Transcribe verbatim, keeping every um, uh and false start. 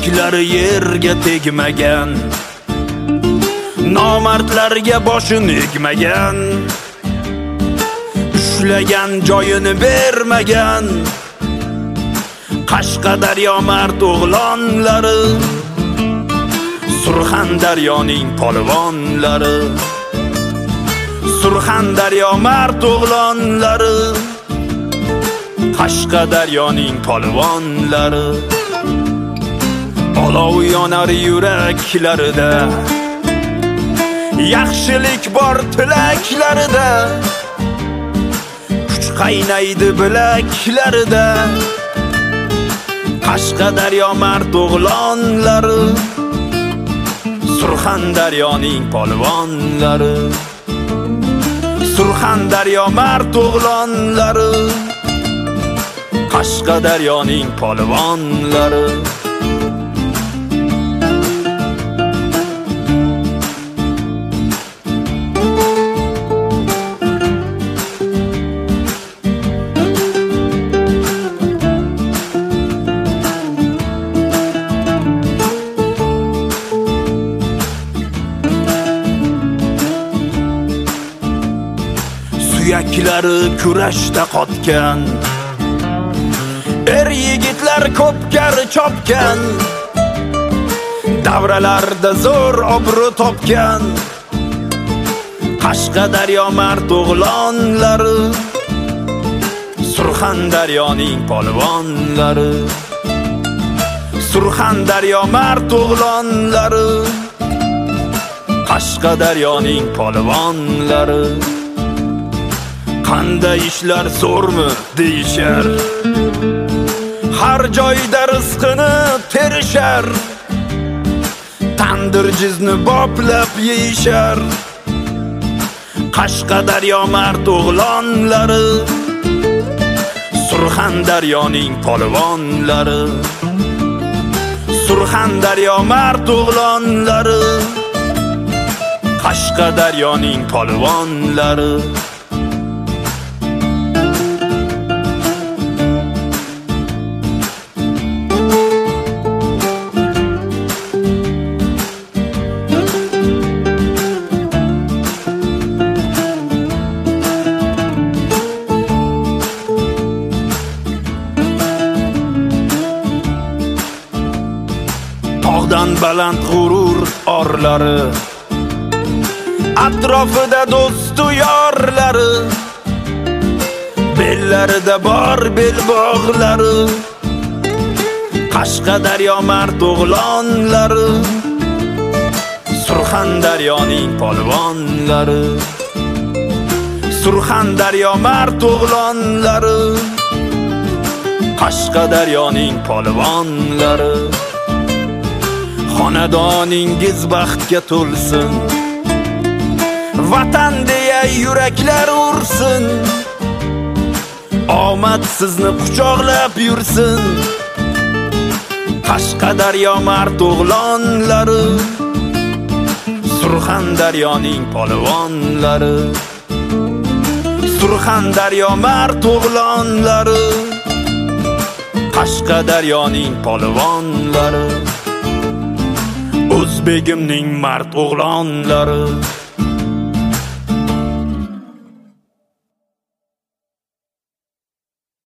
Suyaklari yerga tegmagan, nomardlarga boshini egmagan, ushlagan joyini bermagan Qashqadaryo mard o'g'lonlari, Surxondaryoning polvonlari, Surxondaryo mard o'g'lonlari, Qashqadaryoning polvonlari. Olov yonar yuraklarida, yaxshilik bor tilaklarida, kuch qaynaydi bilaklarida. Qashqadaryo mard o'g'lonlari, Surxondaryoning polvonlari, Surxondaryo mard o'g'lonlari, Qashqadaryoning polvonlari. Suyaklari kurashda qotgan, er yigitlar ko'pkar chopgan, davralarda zo'r obro' topgan Qashqadaryo mard o'g'lonlari, Surxondaryoning polvonlari, Surxondaryo mard o'g'lonlari, Qashqadaryoning polvonlari. Qanday ishlar zo'rmi deyishar, har joyda rizqini terishar, tandir jizni boplab yeyishar Qashqadaryo mard o'g'lonlari, Surxondaryoning polvonlari, Surxondaryo mard o'g'lonlari, Qashqadaryoning polvonlari. Tog'dan baland g'urur orlari, atrofida do'stu yorlari, bellarida bor belbog'lari. Qashqadaryo mard o'g'lonlari, Surxondaryoning polvonlari, Surxondaryo mard o'g'lonlari, Qashqadaryoning polvonlari. Xonadoningiz baxtga to'lsin, vatan deya yuraklar ursin, omad sizni quchoqlab yursin Qashqadaryo mard o'g'lonlari, Surxondaryoning polvonlari, Surxondaryo mard o'g'lonlari, Qashqadaryoning polvonlari. O'zbegimning mard o'g'lonlari,